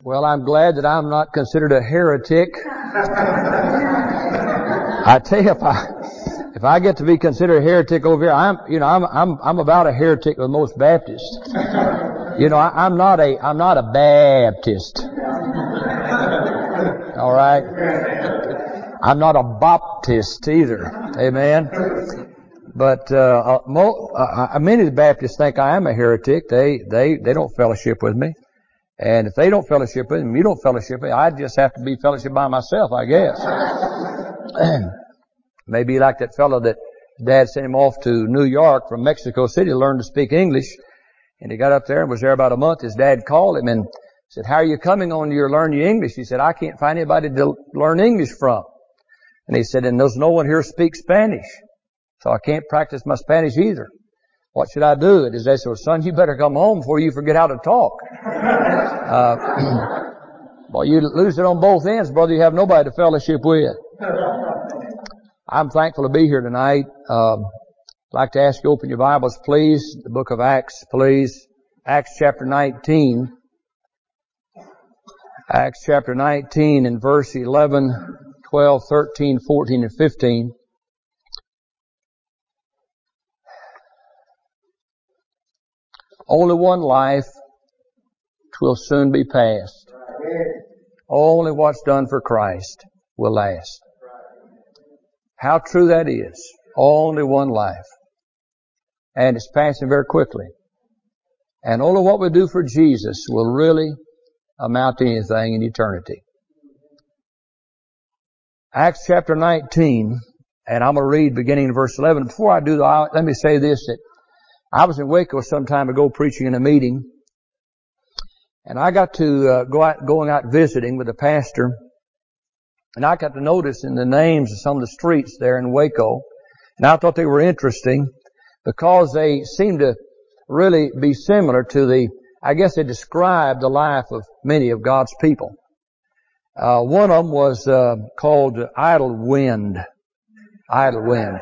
Well, I'm glad that I'm not considered a heretic. I tell you, if I get to be considered a heretic over here, I'm about a heretic with most Baptists. I'm not a Baptist. All right. I'm not a Baptist either. Amen. But many of the Baptists think I am a heretic. They don't fellowship with me. And if they don't fellowship with me, you don't fellowship with me, I just have to be fellowship by myself, I guess. Maybe like that fellow that Dad sent him off to New York from Mexico City to learn to speak English. And he got up there and was there about a month. His dad called him and said, "How are you coming on to learn your English?" He said, "I can't find anybody to learn English from." And he said, "And there's no one here who speaks Spanish. So I can't practice my Spanish either. What should I do?" And his dad said, "Well, son, you better come home before you forget how to talk." Well, you lose it on both ends, brother. You have nobody to fellowship with. I'm thankful to be here tonight. I'd like to ask you to open your Bibles, please. The book of Acts, please. Acts chapter 19. Acts chapter 19 and verse 11, 12, 13, 14, and 15. Only one life, 'twill soon be past. Only what's done for Christ will last. How true that is. Only one life. And it's passing very quickly. And only what we do for Jesus will really amount to anything in eternity. Acts chapter 19, and I'm going to read beginning in verse 11. Before I do that, let me say this, that I was in Waco some time ago preaching in a meeting, and I got to going out visiting with the pastor, and I got to notice in the names of some of the streets there in Waco, and I thought they were interesting because they seemed to really be similar to I guess they describe the life of many of God's people. One of them was called Idlewind. Idlewind.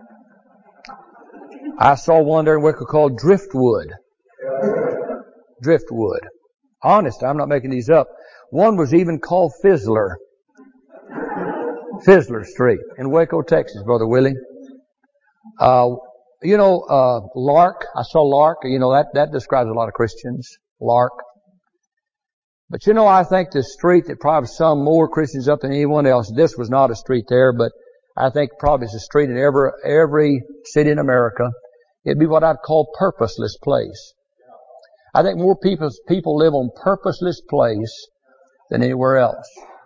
I saw one there in Waco called Driftwood. Driftwood. Honest, I'm not making these up. One was even called Fizzler. Fizzler Street in Waco, Texas, Brother Willie. Lark. I saw Lark. That describes a lot of Christians. Lark. But I think the street that probably summed more Christians up than anyone else, this was not a street there, but I think probably it's a street in every city in America. It'd be what I'd call purposeless place. I think more people live on purposeless place than anywhere else.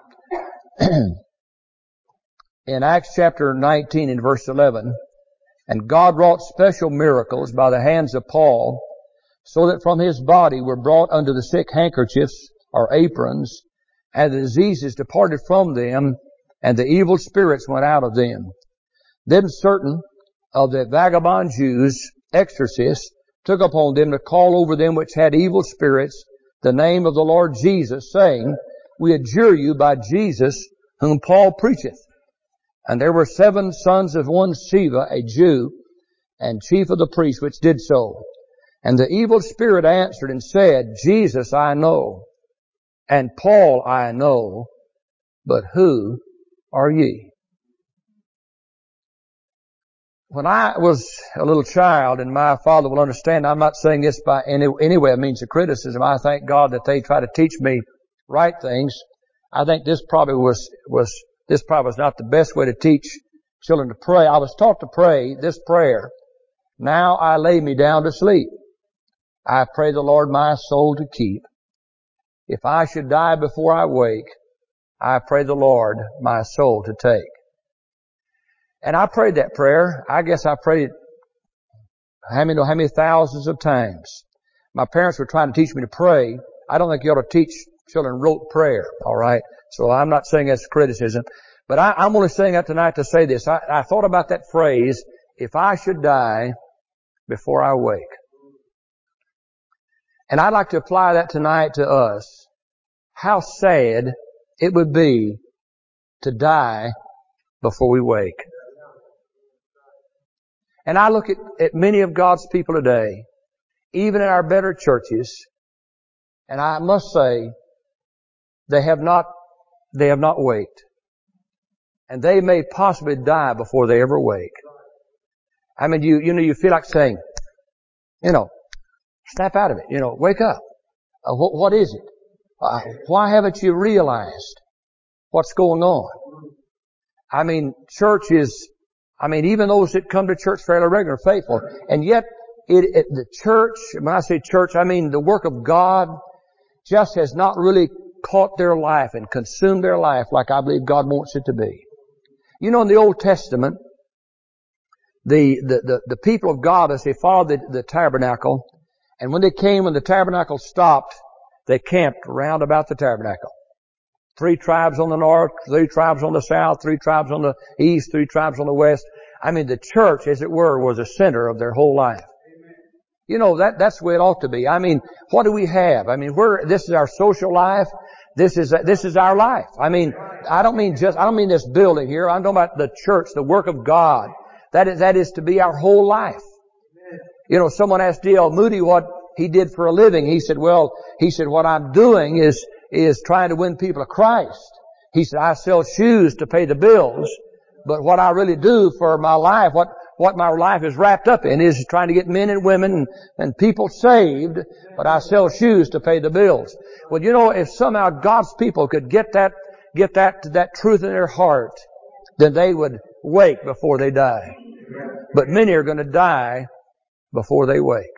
In Acts chapter 19 and verse 11, "And God wrought special miracles by the hands of Paul, so that from his body were brought unto the sick handkerchiefs or aprons, and the diseases departed from them, and the evil spirits went out of them. Then certain of the vagabond Jews, exorcists, took upon them to call over them which had evil spirits the name of the Lord Jesus, saying, We adjure you by Jesus whom Paul preacheth. And there were 7 sons of one Sceva, a Jew, and chief of the priests, which did so. And the evil spirit answered and said, Jesus I know, and Paul I know, but who are ye?" When I was a little child, and my father will understand, I'm not saying this by any way it means a criticism. I thank God that they try to teach me right things. I think this probably was not the best way to teach children to pray. I was taught to pray this prayer: "Now I lay me down to sleep. I pray the Lord my soul to keep. If I should die before I wake, I pray the Lord my soul to take." And I prayed that prayer. I guess I prayed it how many thousands of times. My parents were trying to teach me to pray. I don't think you ought to teach children rote prayer, all right? So I'm not saying that's criticism. But I'm only saying that tonight to say this. I thought about that phrase, "If I should die before I wake." And I'd like to apply that tonight to us. How sad it would be to die before we wake. And I look at many of God's people today, even in our better churches, and I must say, they have not waked. And they may possibly die before they ever wake. I mean, you feel like saying, snap out of it, wake up. What is it? Why haven't you realized what's going on? I mean, even those that come to church fairly regular are faithful. And yet, the church, when I say church, I mean the work of God just has not really caught their life and consumed their life like I believe God wants it to be. In the Old Testament, the people of God, as they followed the tabernacle, and when the tabernacle stopped, they camped round about the tabernacle. 3 tribes on the north, 3 tribes on the south, 3 tribes on the east, 3 tribes on the west. I mean, the church, as it were, was the center of their whole life. That's the way it ought to be. I mean, what do we have? I mean, this is our social life. This is our life. I mean, I don't mean this building here. I'm talking about the church, the work of God. That is to be our whole life. Someone asked D.L. Moody what he did for a living. He said, what I'm doing is trying to win people to Christ. He said, I sell shoes to pay the bills, but what I really do for my life, what my life is wrapped up in is trying to get men and women and people saved, but I sell shoes to pay the bills. Well, if somehow God's people could get that truth in their heart, then they would wake before they die. But many are going to die before they wake.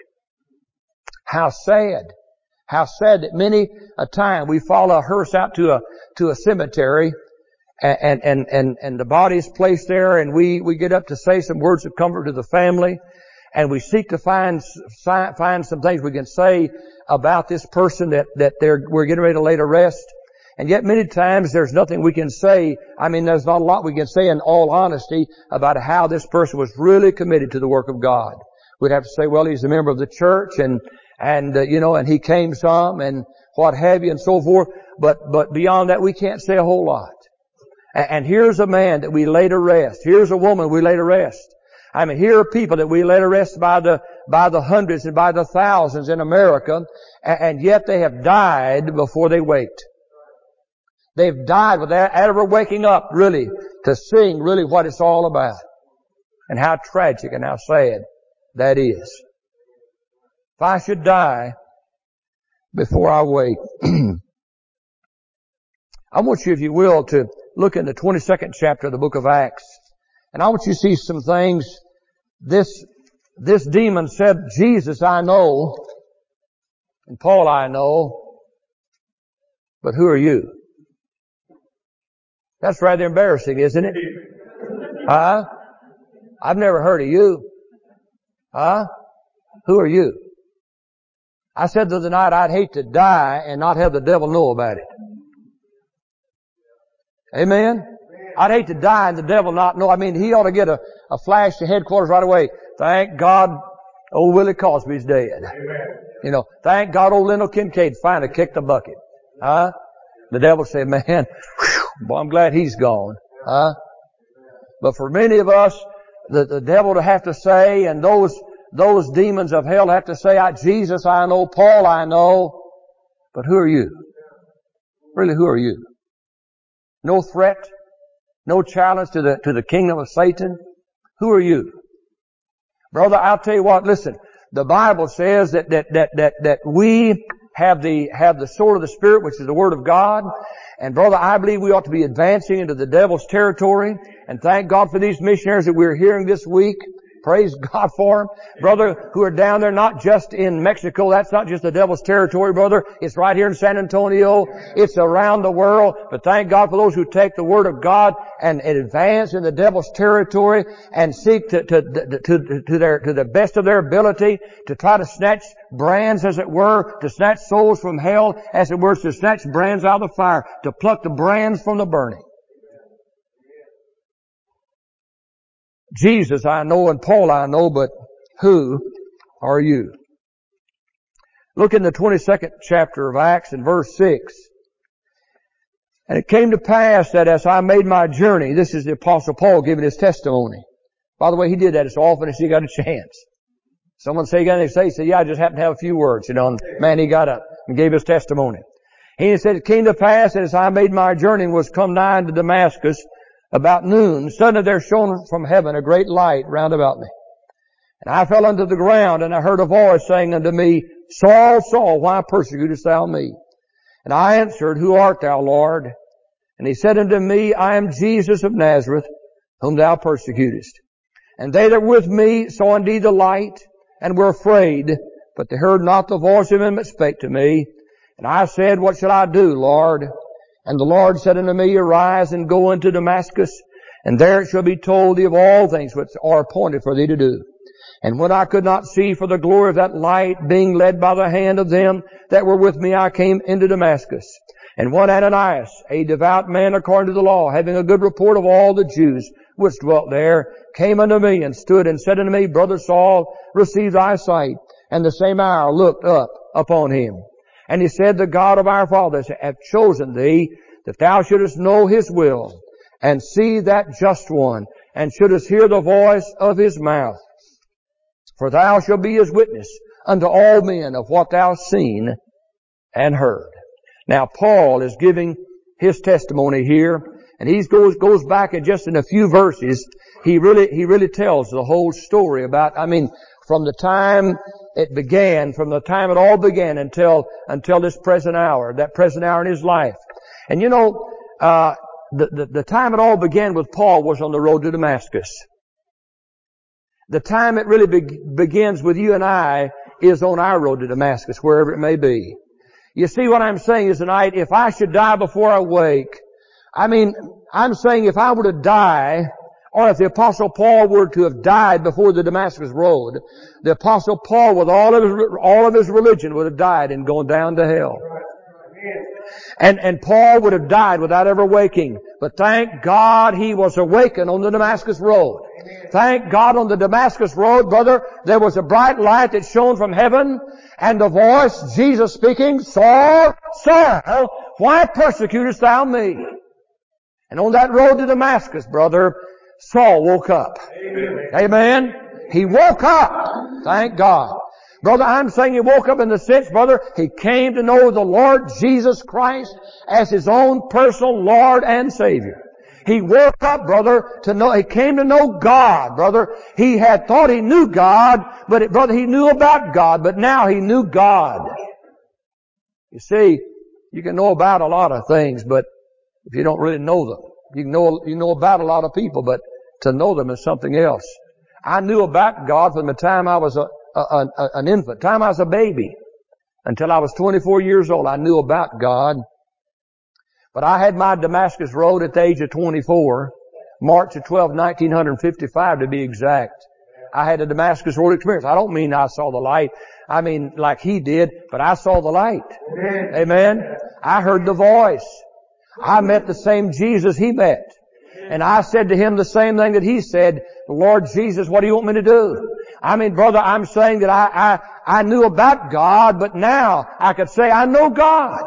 How sad. How sad that many a time we follow a hearse out to a cemetery and the body is placed there, and we get up to say some words of comfort to the family, and we seek to find some things we can say about this person that we're getting ready to lay to rest. And yet many times there's nothing we can say. I mean, there's not a lot we can say in all honesty about how this person was really committed to the work of God. We'd have to say, well, he's a member of the church and he came some and what have you and so forth. But beyond that, we can't say a whole lot. And here's a man that we lay to rest. Here's a woman we lay to rest. I mean, here are people that we lay to rest by the hundreds and by the thousands in America, and yet they have died before they waked. They've died without ever waking up, really, to seeing really what it's all about. And how tragic and how sad that is. If I should die before I wake, I want you, if you will, to look in the 22nd chapter of the book of Acts. And I want you to see some things. This demon said, Jesus I know, and Paul I know, but who are you? That's rather embarrassing, isn't it? Huh? I've never heard of you. Huh? Who are you? I said the other night I'd hate to die and not have the devil know about it. Amen? I'd hate to die and the devil not know. I mean, he ought to get a flash to headquarters right away. Thank God old Willie Cosby's dead. Amen. Thank God old Lindell Kincaid finally kicked the bucket. Huh? The devil said, man, whew, boy, I'm glad he's gone. Huh? But for many of us, the devil to have to say, and those demons of hell have to say, Jesus I know, Paul I know, but who are you? Really, who are you? No threat, no challenge to the kingdom of Satan. Who are you? Brother, I'll tell you what, listen, the Bible says that we have the sword of the Spirit, which is the Word of God. And brother, I believe we ought to be advancing into the devil's territory. And thank God for these missionaries that we're hearing this week. Praise God for them. Brother, who are down there, not just in Mexico. That's not just the devil's territory, brother. It's right here in San Antonio. It's around the world. But thank God for those who take the Word of God and advance in the devil's territory and seek to the best of their ability to try to snatch brands, as it were, to snatch souls from hell, as it were, to snatch brands out of the fire, to pluck the brands from the burning. Jesus I know and Paul I know, but who are you? Look in the 22nd chapter of Acts in verse 6. And it came to pass that as I made my journey, this is the Apostle Paul giving his testimony. By the way, he did that as often as he got a chance. Someone say, he said, yeah, I just happened to have a few words, and man, he got up and gave his testimony. He said, it came to pass that as I made my journey and was come nigh unto Damascus about noon, suddenly there shone from heaven a great light round about me. And I fell unto the ground, and I heard a voice saying unto me, Saul, Saul, why persecutest thou me? And I answered, Who art thou, Lord? And he said unto me, I am Jesus of Nazareth, whom thou persecutest. And they that were with me saw indeed the light, and were afraid, but they heard not the voice of him that spake to me. And I said, What shall I do, Lord? And the Lord said unto me, Arise and go into Damascus, and there it shall be told thee of all things which are appointed for thee to do. And when I could not see for the glory of that light, being led by the hand of them that were with me, I came into Damascus. And one Ananias, a devout man according to the law, having a good report of all the Jews which dwelt there, came unto me and stood and said unto me, Brother Saul, receive thy sight. And the same hour looked up upon him. And he said, The God of our fathers hath chosen thee, that thou shouldest know his will, and see that just one, and shouldest hear the voice of his mouth. For thou shalt be his witness unto all men of what thou hast seen and heard. Now Paul is giving his testimony here, and he goes back and just in a few verses, he really tells the whole story about, from the time it began, from the time it all began until this present hour, that present hour in his life. And the time it all began with Paul was on the road to Damascus. The time it really begins with you and I is on our road to Damascus, wherever it may be. You see, what I'm saying is tonight, if I should die before I wake, I'm saying if I were to die, or if the Apostle Paul were to have died before the Damascus road, the Apostle Paul with all of his religion would have died and gone down to hell. And Paul would have died without ever waking. But thank God he was awakened on the Damascus road. Thank God on the Damascus road, brother, there was a bright light that shone from heaven, and the voice, Jesus speaking, Saul, Saul, why persecutest thou me? And on that road to Damascus, brother, Saul woke up. Amen. He woke up. Thank God. Brother, I'm saying he woke up in the sense, brother, he came to know the Lord Jesus Christ as his own personal Lord and Savior. He woke up, brother, he came to know God, brother. He had thought he knew God, but brother, he knew about God, but now he knew God. You see, you can know about a lot of things, but if you don't really know them, you know about a lot of people, but to know them is something else. I knew about God from the time I was an infant, time I was a baby, until I was 24 years old. I knew about God. But I had my Damascus road at the age of 24, March the 12th, 1955 to be exact. I had a Damascus road experience. I don't mean I saw the light. I mean like he did, but I saw the light. Amen. I heard the voice. I met the same Jesus he met. And I said to him the same thing that he said, Lord Jesus, what do you want me to do? Brother, I'm saying that I knew about God, but now I could say I know God.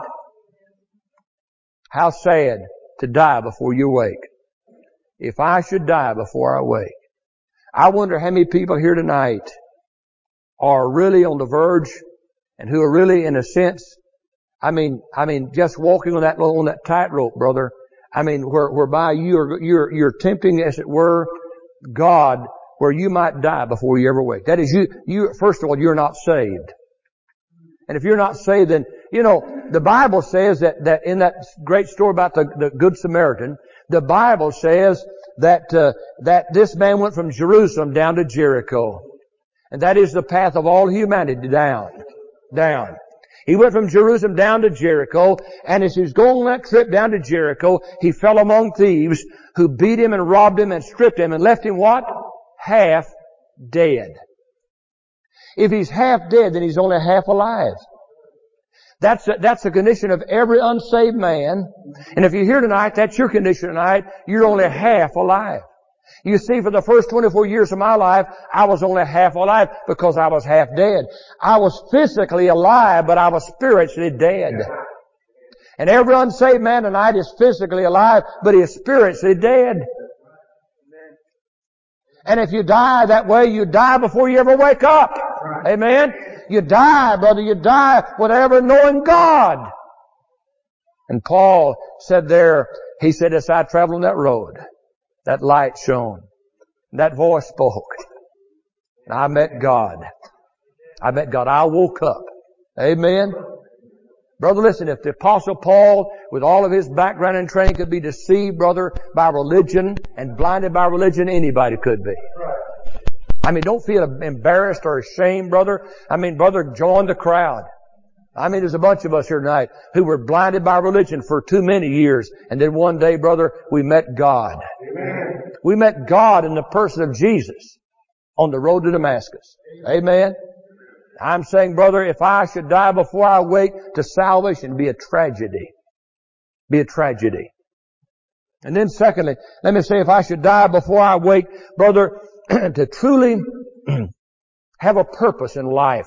How sad to die before you wake. If I should die before I wake. I wonder how many people here tonight are really on the verge and who are really in a sense, just walking on that tightrope, brother. Whereby you're tempting, as it were, God, where you might die before you ever wake. That is, you, first of all, you're not saved. And if you're not saved, then, the Bible says that in that great story about the Good Samaritan, the Bible says that this man went from Jerusalem down to Jericho. And that is the path of all humanity, down. He went from Jerusalem down to Jericho, and as he was going on that trip down to Jericho, he fell among thieves who beat him and robbed him and stripped him and left him what? Half dead. If he's half dead, then he's only half alive. That's the condition of every unsaved man. And if you're here tonight, that's your condition tonight. You're only half alive. You see, for the first 24 years of my life, I was only half alive because I was half dead. I was physically alive, but I was spiritually dead. And every unsaved man tonight is physically alive, but he is spiritually dead. And if you die that way, you die before you ever wake up. Amen? You die, brother, you die without ever knowing God. And Paul said there, he said, as I traveled on that road, that light shone, that voice spoke, and I met God. I met God. I woke up. Amen. Brother, listen, if the Apostle Paul, with all of his background and training, could be deceived, brother, by religion and blinded by religion, anybody could be. I mean, don't feel embarrassed or ashamed, brother. I mean, brother, join the crowd. I mean, there's a bunch of us here tonight who were blinded by religion for too many years. And then one day, brother, we met God. Amen. We met God in the person of Jesus on the road to Damascus. Amen. I'm saying, brother, if I should die before I wake to salvation, it'd be a tragedy. Be a tragedy. And then secondly, let me say, if I should die before I wake, brother, to truly have a purpose in life.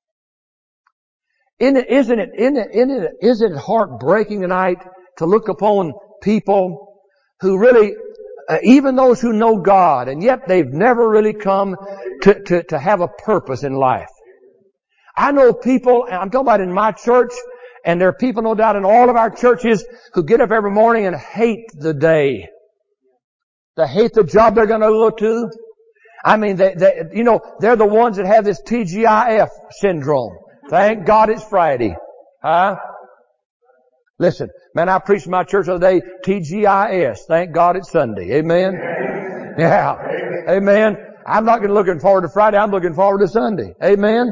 Isn't it heartbreaking tonight to look upon people who really, even those who know God, and yet they've never really come to have a purpose in life. I know people, and I'm talking about in my church, and there are people no doubt in all of our churches who get up every morning and hate the day. They hate the job they're going to go to. I mean, they're the ones that have this TGIF syndrome. Thank God it's Friday. Huh? Listen, man, I preached in my church the other day, TGIS. Thank God it's Sunday. Amen? Yeah. Amen. I'm not looking forward to Friday. I'm looking forward to Sunday. Amen?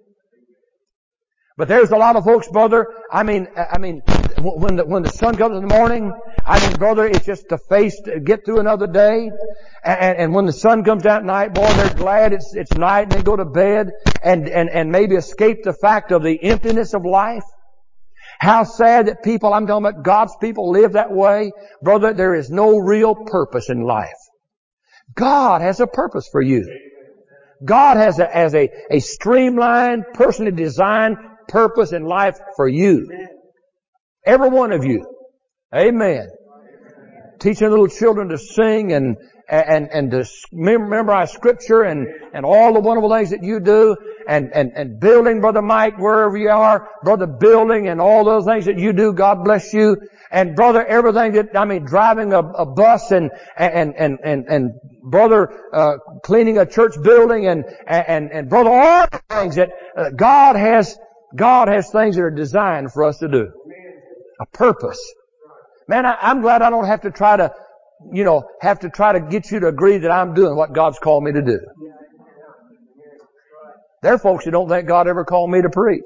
But there's a lot of folks, brother, I mean, when the sun comes in the morning, I mean, brother, it's just to get through another day. And when the sun comes out at night, boy, they're glad it's night and they go to bed and maybe escape the fact of the emptiness of life. How sad that people, I'm talking about God's people, live that way. Brother, there is no real purpose in life. God has a purpose for you. God has a streamlined, personally designed purpose in life for you. Every one of you. Amen. Teaching little children to sing and to memorize scripture and all the wonderful things that you do and building, Brother Mike, wherever you are, brother, building and all those things that you do, God bless you. And brother, everything that, driving a bus and brother, cleaning a church building and brother, all the things that God has things that are designed for us to do. A purpose. Man, I'm glad I don't have to try to get you to agree that I'm doing what God's called me to do. There are folks who don't think God ever called me to preach.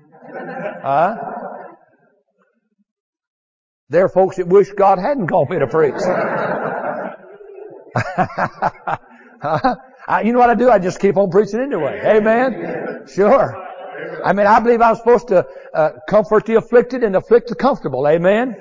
There are folks that wish God hadn't called me to preach. You know what I do? I just keep on preaching anyway. Amen? Sure. I believe I'm supposed to comfort the afflicted and afflict the comfortable. Amen?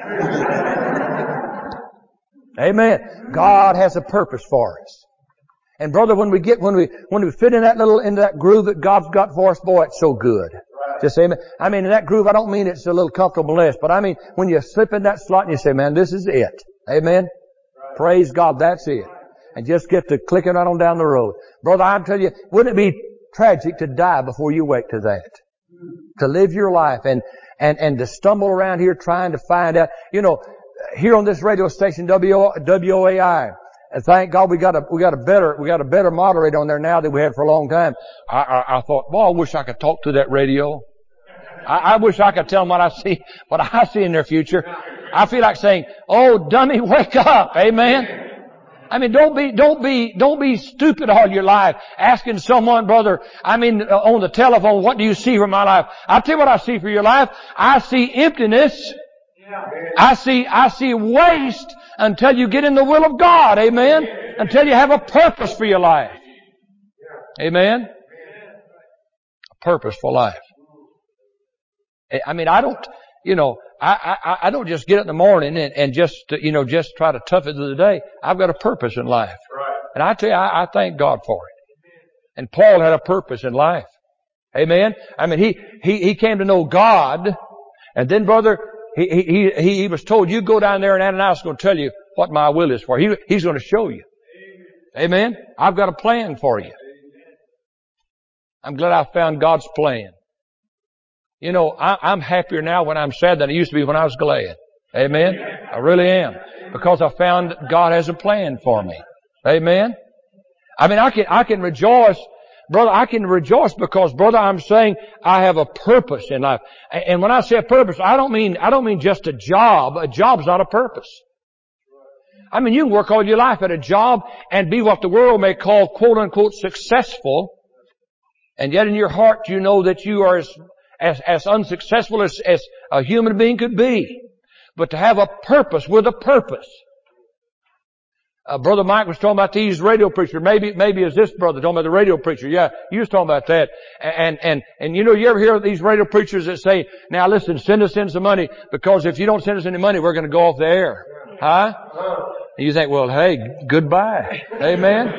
Amen. God has a purpose for us. And brother, when we fit in into that groove that God's got for us, boy, it's so good. Just say amen. In that groove, I don't mean it's a little comfortable less, but when you slip in that slot and you say, man, this is it. Amen. Praise God, that's it. And just get to clicking right on down the road. Brother, I tell you, wouldn't it be tragic to die before you wake to that? To live your life and to stumble around here trying to find out, here on this radio station, WOAI, and thank God we got a better moderator on there now than we had for a long time. I thought, well, I wish I could talk to that radio. I wish I could tell them what I see in their future. I feel like saying, oh, dummy, wake up. Amen. Don't be stupid all your life asking someone, brother, on the telephone, what do you see for my life? I'll tell you what I see for your life. I see emptiness. I see waste until you get in the will of God. Amen. Until you have a purpose for your life. Amen. A purpose for life. I don't just get up in the morning and just try to tough it through the day. I've got a purpose in life. And I tell you, I thank God for it. And Paul had a purpose in life. Amen. He came to know God. And then, brother, he was told, you go down there and Ananias is going to tell you what my will is for you. He's going to show you. Amen. I've got a plan for you. I'm glad I found God's plan. You know, I'm happier now when I'm sad than I used to be when I was glad. Amen? I really am. Because I found God has a plan for me. Amen? I mean, I can rejoice. Brother, I can rejoice because, brother, I'm saying I have a purpose in life. And when I say a purpose, I don't mean just a job. A job's not a purpose. I mean, you can work all your life at a job and be what the world may call, quote unquote, successful. And yet in your heart you know that you are as unsuccessful as a human being could be. But to have a purpose with a purpose. Brother Mike was talking about these radio preachers. Maybe it's this brother talking about the radio preacher. Yeah, you was talking about that. And you know, you ever hear these radio preachers that say, now listen, send us in some money, because if you don't send us any money, we're going to go off the air. Huh? And you think, well, hey, goodbye. Amen?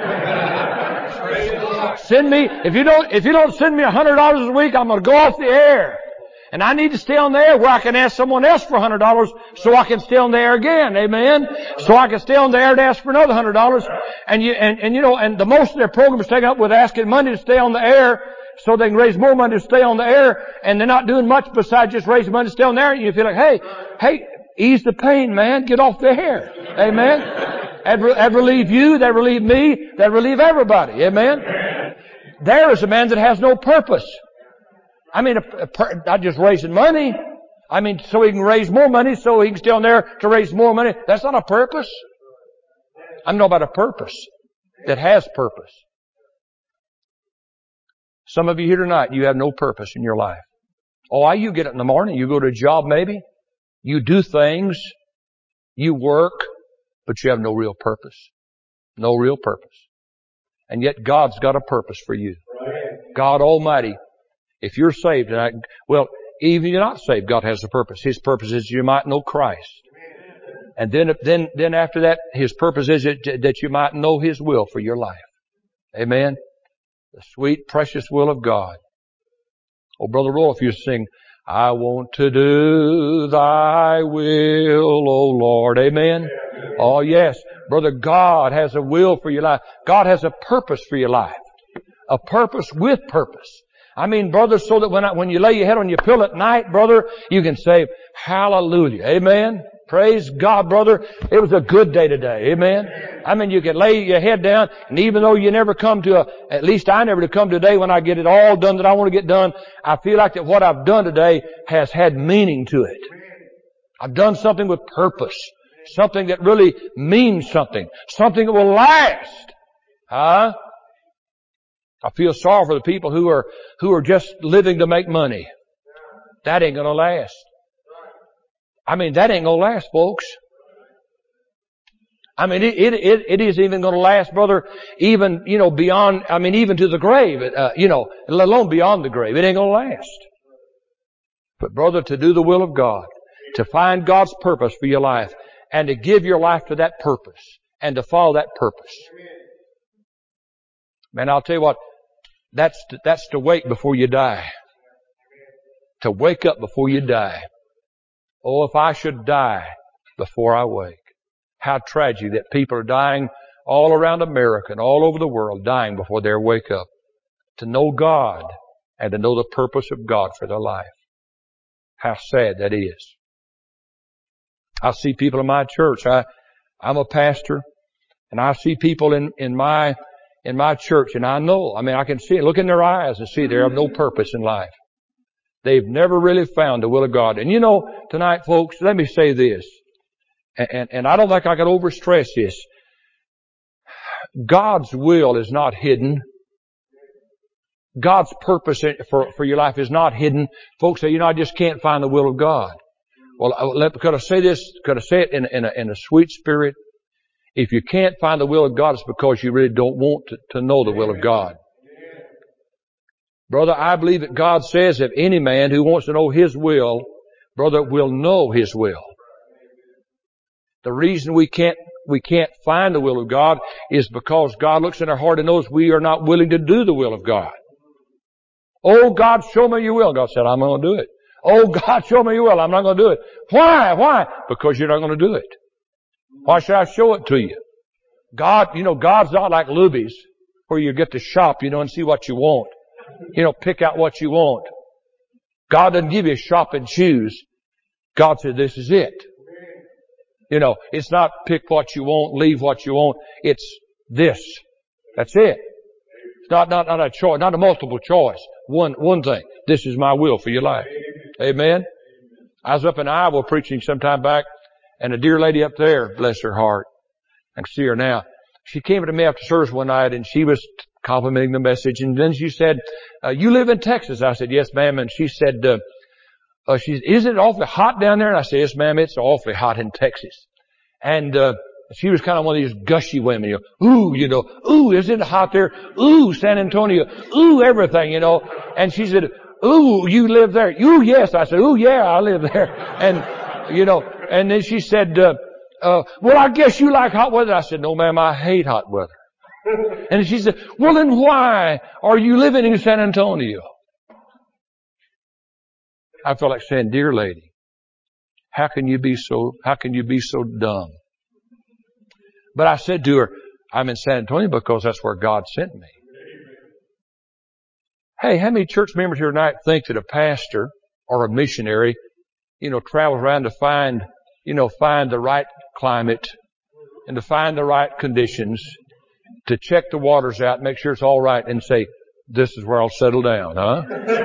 Send me, if you don't send me $100 a week, I'm going to go off the air. And I need to stay on the air where I can ask someone else for $100 so I can stay on the air again. Amen? So I can stay on the air to ask for another $100. And the most of their program is taken up with asking money to stay on the air so they can raise more money to stay on the air, and they're not doing much besides just raising money to stay on the air. And you feel like, hey, ease the pain, man. Get off the air. Amen? That relieve you, that relieve me, that relieve everybody. Amen? There is a man that has no purpose. I mean, not just raising money. I mean, so he can raise more money, so he can stay on there to raise more money. That's not a purpose. I'm talking about a purpose that has purpose. Some of you here tonight, you have no purpose in your life. Oh, you get up in the morning, you go to a job maybe, you do things, you work, but you have no real purpose. No real purpose. And yet God's got a purpose for you. God Almighty. If you're saved, even if you're not saved, God has a purpose. His purpose is you might know Christ. And then after that, His purpose is that you might know His will for your life. Amen? The sweet, precious will of God. Oh, Brother Roy, if you sing, I want to do Thy will, O Lord. Amen? Oh, yes. Brother, God has a will for your life. God has a purpose for your life. A purpose with purpose. I mean, brother, so that when you lay your head on your pillow at night, brother, you can say, hallelujah. Amen? Praise God, brother. It was a good day today. Amen? I mean, you can lay your head down, and even though you never come at least I never come to a day when I get it all done that I want to get done, I feel like that what I've done today has had meaning to it. I've done something with purpose. Something that really means something. Something that will last. Huh? I feel sorry for the people who are just living to make money. That ain't gonna last. I mean, that ain't gonna last, folks. I mean, it isn't even gonna last, brother, even, beyond, even to the grave, let alone beyond the grave. It ain't gonna last. But brother, to do the will of God, to find God's purpose for your life, and to give your life to that purpose, and to follow that purpose. Man, I'll tell you what, that's to wake before you die. To wake up before you die. Oh, if I should die before I wake. How tragic that people are dying all around America and all over the world, dying before they wake up. To know God and to know the purpose of God for their life. How sad that is. I see people in my church. I'm a pastor, and I see people in my church, and I can see it. Look in their eyes and see they have no purpose in life. They've never really found the will of God. And tonight, folks, let me say this, and I don't think I can overstress this. God's will is not hidden. God's purpose for your life is not hidden. Folks say, I just can't find the will of God. Well, could I say this? Could I say it in a sweet spirit? If you can't find the will of God, it's because you really don't want to know the will of God. Brother, I believe that God says if any man who wants to know His will, brother, will know His will. The reason we can't find the will of God is because God looks in our heart and knows we are not willing to do the will of God. Oh, God, show me your will. God said, I'm going to do it. Oh, God, show me your will. I'm not going to do it. Why? Why? Because you're not going to do it. Why should I show it to you? God, God's not like Luby's, where you get to shop, and see what you want. Pick out what you want. God doesn't give you a shop and choose. God said, this is it. You know, it's not pick what you want, leave what you want. It's this. That's it. It's not a choice, not a multiple choice. One thing. This is my will for your life. Amen. I was up in Iowa preaching some time back, and a dear lady up there, bless her heart, I can see her now. She came to me after service one night, and she was complimenting the message, and then she said, you live in Texas? I said, yes, ma'am. And she said, is it awfully hot down there? And I said, yes, ma'am, it's awfully hot in Texas. And she was kind of one of these gushy women, ooh, isn't it hot there? Ooh, San Antonio. Ooh, everything, And she said, ooh, you live there? Ooh, yes. I said, ooh, yeah, I live there. And, and then she said, well, I guess you like hot weather. I said, no, ma'am, I hate hot weather. And she said, well, then why are you living in San Antonio? I felt like saying, dear lady, how can you be so dumb? But I said to her, I'm in San Antonio because that's where God sent me. Hey, how many church members here tonight think that a pastor or a missionary, travels around to find the right climate and to find the right conditions, to check the waters out, make sure it's all right, and say, this is where I'll settle down, huh?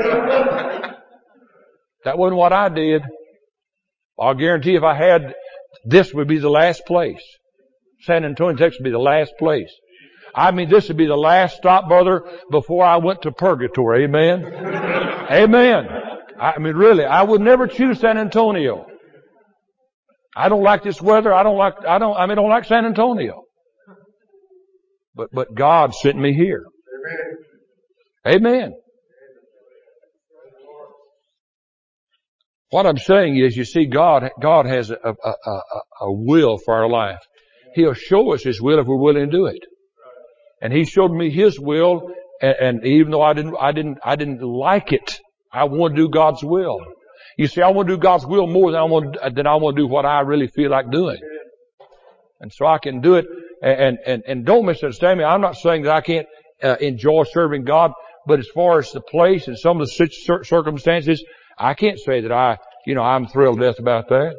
That wasn't what I did. I'll guarantee if I had, this would be the last place. San Antonio, Texas would be the last place. I mean, this would be the last stop, brother, before I went to purgatory. Amen? Amen. I mean, really, I would never choose San Antonio. I don't like this weather. I don't like San Antonio. But God sent me here. Amen. What I'm saying is, you see, God has a will for our life. He'll show us His will if we're willing to do it. And He showed me His will, and even though I didn't like it, I want to do God's will. You see, I want to do God's will more than I want to do what I really feel like doing. And so I can do it, and don't misunderstand me. I'm not saying that I can't enjoy serving God, but as far as the place and some of the circumstances, I can't say that I'm thrilled to death about that.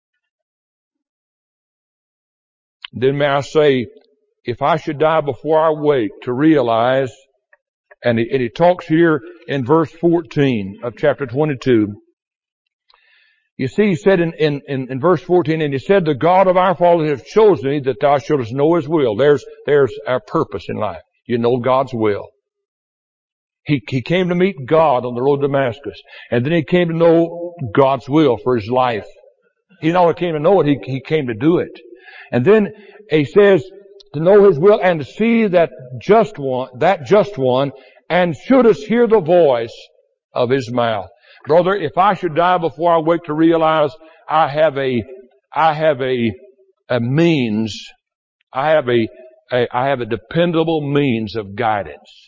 Then may I say, if I should die before I wake to realize, and he talks here in verse 14 of chapter 22. You see, he said in verse 14, and he said, the God of our fathers hath chosen thee that thou shouldest know His will. There's our purpose in life. You know God's will. He came to meet God on the road to Damascus. And then he came to know God's will for his life. He not only came to know it, he came to do it. And then he says to know His will and to see that just one, and shouldest hear the voice of His mouth. Brother, if I should die before I wake to realize I have a means, I have a dependable means of guidance.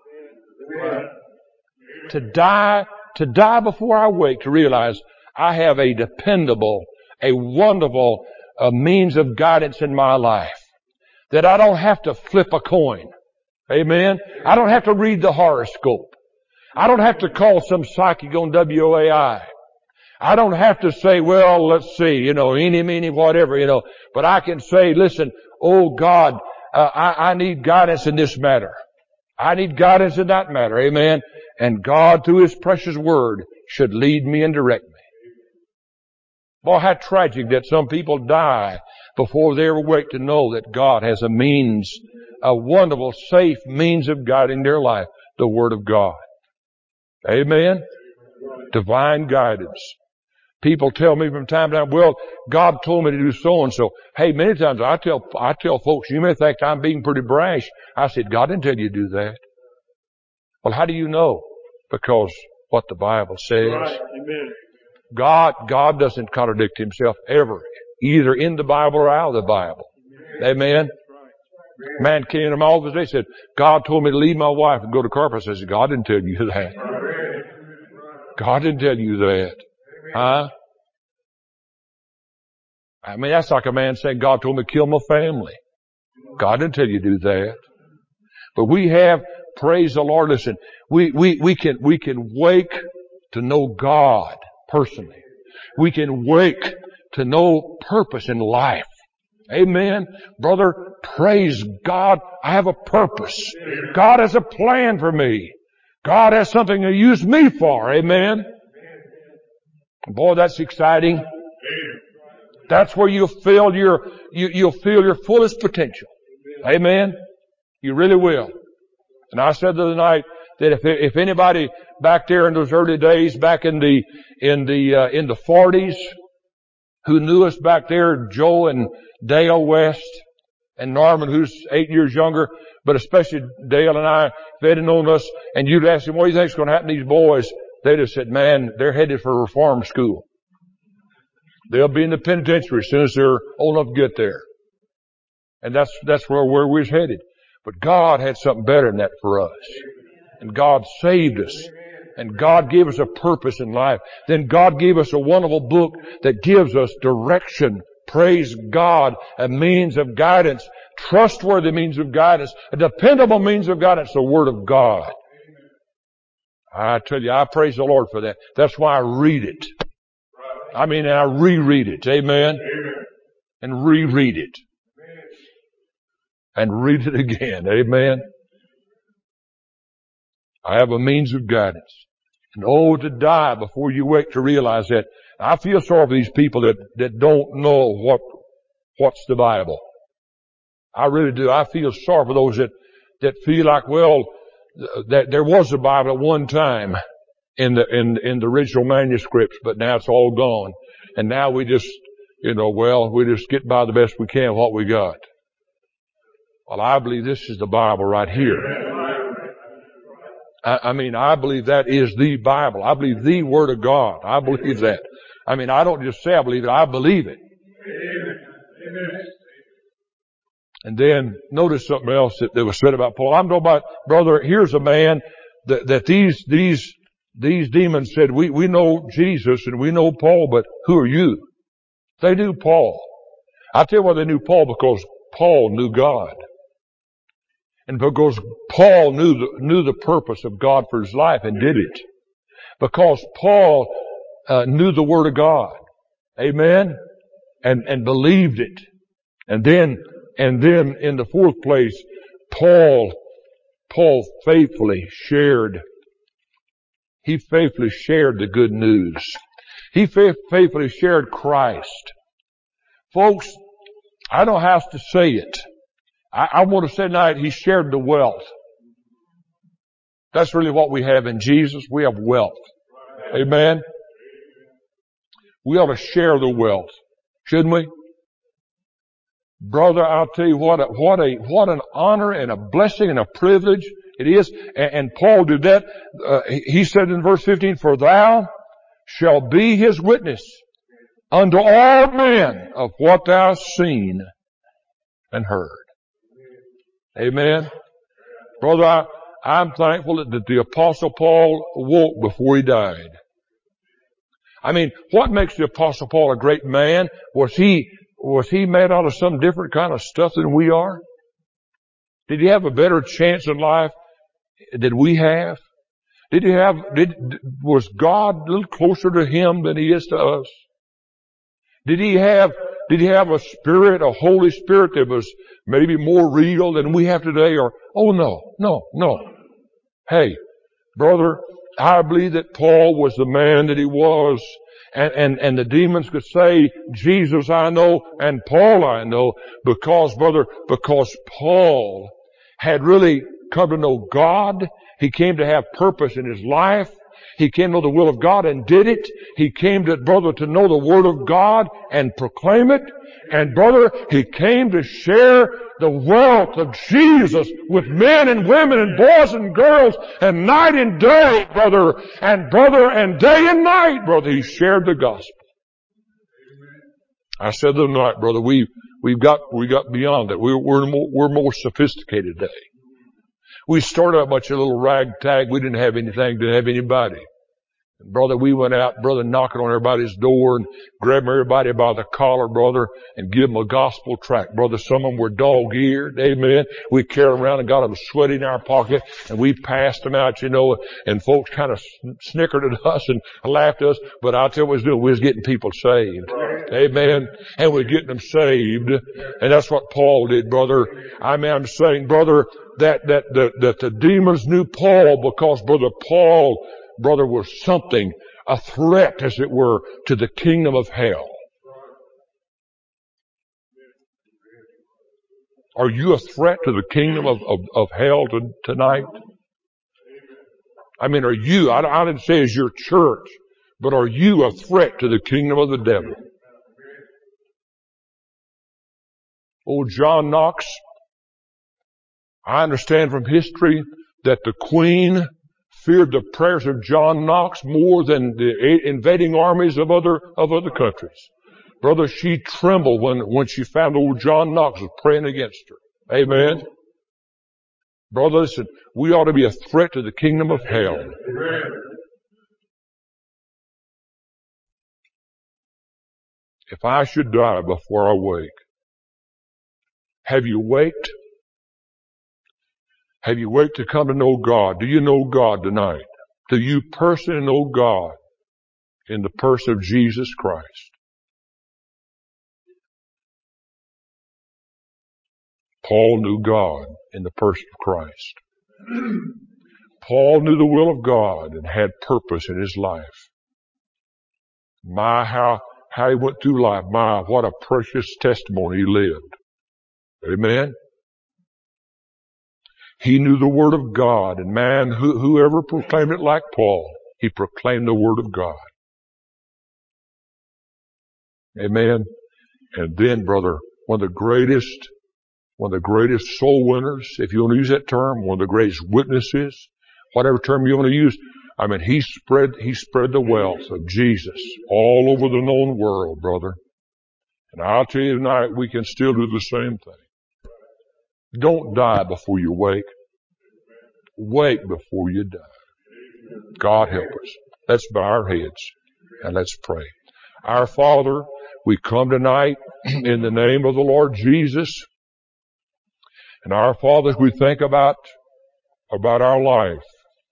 To die before I wake to realize I have a dependable, a wonderful means of guidance in my life. That I don't have to flip a coin. Amen? I don't have to read the horoscope. I don't have to call some psychic on WOAI. I don't have to say, well, let's see, eeny, meeny, whatever, But I can say, listen, oh God, I need guidance in this matter. I need guidance in that matter. Amen? And God, through His precious Word, should lead me and direct me. Boy, how tragic that some people die before they ever wake to know that God has a wonderful, safe means of guiding their life, the Word of God. Amen? Divine guidance. People tell me from time to time, well, God told me to do so and so. Hey, many times I tell folks, you may think I'm being pretty brash. I said, God didn't tell you to do that. Well, how do you know? Because what the Bible says. Right. Amen. God doesn't contradict Himself ever, either in the Bible or out of the Bible. Amen. Man came to my office today and said, God told me to leave my wife and go to carpet. I said, God didn't tell you that. God didn't tell you that. Huh? I mean, that's like a man saying, God told me to kill my family. God didn't tell you to do that. But we have, praise the Lord, listen, we can wake to know God personally. We can wake to know purpose in life. Amen. Brother, praise God. I have a purpose. God has a plan for me. God has something to use me for. Amen. Boy, that's exciting. That's where you'll feel your fullest potential. Amen. You really will. And I said the other night that if anybody back there in those early days, back in the 40s, who knew us back there, Joe and Dale West and Norman, who's 8 years younger, but especially Dale and I, if they'd have known us, and you'd ask them, what do you think's going to happen to these boys? They'd have said, man, they're headed for reform school. They'll be in the penitentiary as soon as they're old enough to get there. And that's where we're headed. But God had something better than that for us. And God saved us. And God gave us a purpose in life. Then God gave us a wonderful book that gives us direction. Praise God. A means of guidance. Trustworthy means of guidance. A dependable means of guidance. The Word of God. I tell you, I praise the Lord for that. That's why I read it. I reread it. Amen. And reread it. And read it again. Amen. I have a means of guidance. And oh, to die before you wake to realize that. I feel sorry for these people that don't know what's the Bible. I really do. I feel sorry for those that feel like, well, that there was a Bible at one time in the original manuscripts, but now it's all gone. And now we just, we just get by the best we can with what we got. Well, I believe this is the Bible right here. I believe that is the Bible. I believe the Word of God. I believe that. I don't just say I believe it, I believe it. And then notice something else that was said about Paul. I'm talking about, brother, here's a man that these demons said, we know Jesus and we know Paul, but who are you? They knew Paul. I tell you why they knew Paul, because Paul knew God. And because Paul knew the purpose of God for his life and did it. Because Paul knew the Word of God. Amen? And believed it. And then in the fourth place, Paul faithfully shared. He faithfully shared the good news. He faithfully shared Christ. Folks, I don't have to say it. I want to say tonight, he shared the wealth. That's really what we have in Jesus. We have wealth. Amen? We ought to share the wealth. Shouldn't we? Brother, I'll tell you what an honor and a blessing and a privilege it is. And Paul did that. He said in verse 15, for thou shalt be his witness unto all men of what thou hast seen and heard. Amen. Brother, I'm thankful that the Apostle Paul woke before he died. What makes the Apostle Paul a great man? Was he made out of some different kind of stuff than we are? Did he have a better chance in life than we have? Was God a little closer to him than he is to us? Did he have a spirit, a Holy Spirit that was maybe more real than we have today? No. Hey, brother, I believe that Paul was the man that he was. And the demons could say, Jesus I know and Paul I know, because Paul had really come to know God. He came to have purpose in his life. He came to know the will of God and did it. He came to know the Word of God and proclaim it. And brother, he came to share the wealth of Jesus with men and women and boys and girls and night and day, brother, and day and night, brother. He shared the gospel. I said the other night, brother, we got beyond that. We're more sophisticated today. We started out much a little ragtag. We didn't have anything, didn't have anybody. Brother, we went out, brother, knocking on everybody's door and grabbing everybody by the collar, brother, and give them a gospel tract. Brother, some of them were dog-eared, amen. We carried around and got them sweaty in our pocket, and we passed them out, and folks kind of snickered at us and laughed at us, but I'll tell you what we was doing. We was getting people saved. Amen. And we're getting them saved. And that's what Paul did, brother. I'm saying, brother, that the demons knew Paul because, Paul, was something, a threat, as it were, to the kingdom of hell. Are you a threat to the kingdom of hell tonight? I mean, are you, I didn't say as your church, but are you a threat to the kingdom of the devil? Old John Knox, I understand from history that the Queen feared the prayers of John Knox more than the invading armies of other countries. Brother, she trembled when she found old John Knox was praying against her. Amen. Brother, listen, we ought to be a threat to the kingdom of hell. Amen. If I should die before I wake, have you waked? Have you waked to come to know God? Do you know God tonight? Do you personally know God in the person of Jesus Christ? Paul knew God in the person of Christ. Paul knew the will of God and had purpose in his life. How he went through life. What a precious testimony he lived. Amen. He knew the Word of God, and man, whoever proclaimed it like Paul, he proclaimed the Word of God. Amen. And then, brother, one of the greatest soul winners, if you want to use that term, one of the greatest witnesses, whatever term you want to use. I mean, he spread the wealth of Jesus all over the known world, brother. And I'll tell you tonight, we can still do the same thing. Don't die before you wake. Wake before you die. God help us. Let's bow our heads and let's pray. Our Father, we come tonight in the name of the Lord Jesus. And our Father, as we think about our life,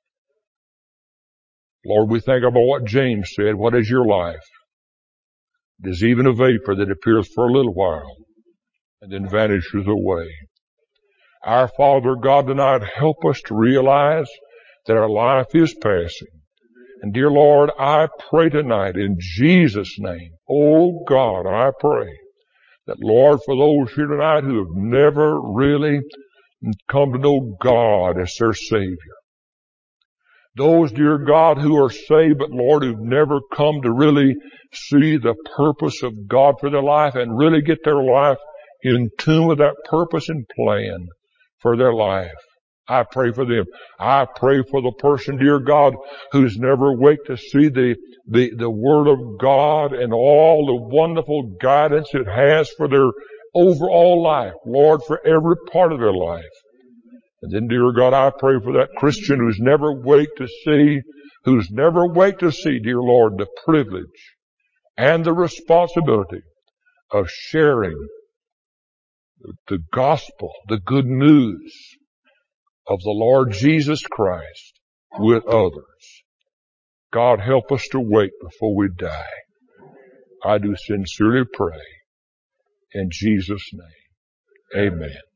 Lord, we think about what James said. What is your life? It is even a vapor that appears for a little while and then vanishes away. Our Father God, tonight, help us to realize that our life is passing. And dear Lord, I pray tonight in Jesus' name, oh God, I pray that, Lord, for those here tonight who have never really come to know God as their Savior, those, dear God, who are saved, but Lord, who've never come to really see the purpose of God for their life and really get their life in tune with that purpose and plan for their life. I pray for them. I pray for the person, dear God, who's never awake to see the Word of God and all the wonderful guidance it has for their overall life. Lord, for every part of their life. And then, dear God, I pray for that Christian who's never awake to see, dear Lord, the privilege and the responsibility of sharing the gospel, the good news of the Lord Jesus Christ with others. God, help us to wait before we die. I do sincerely pray in Jesus' name. Amen.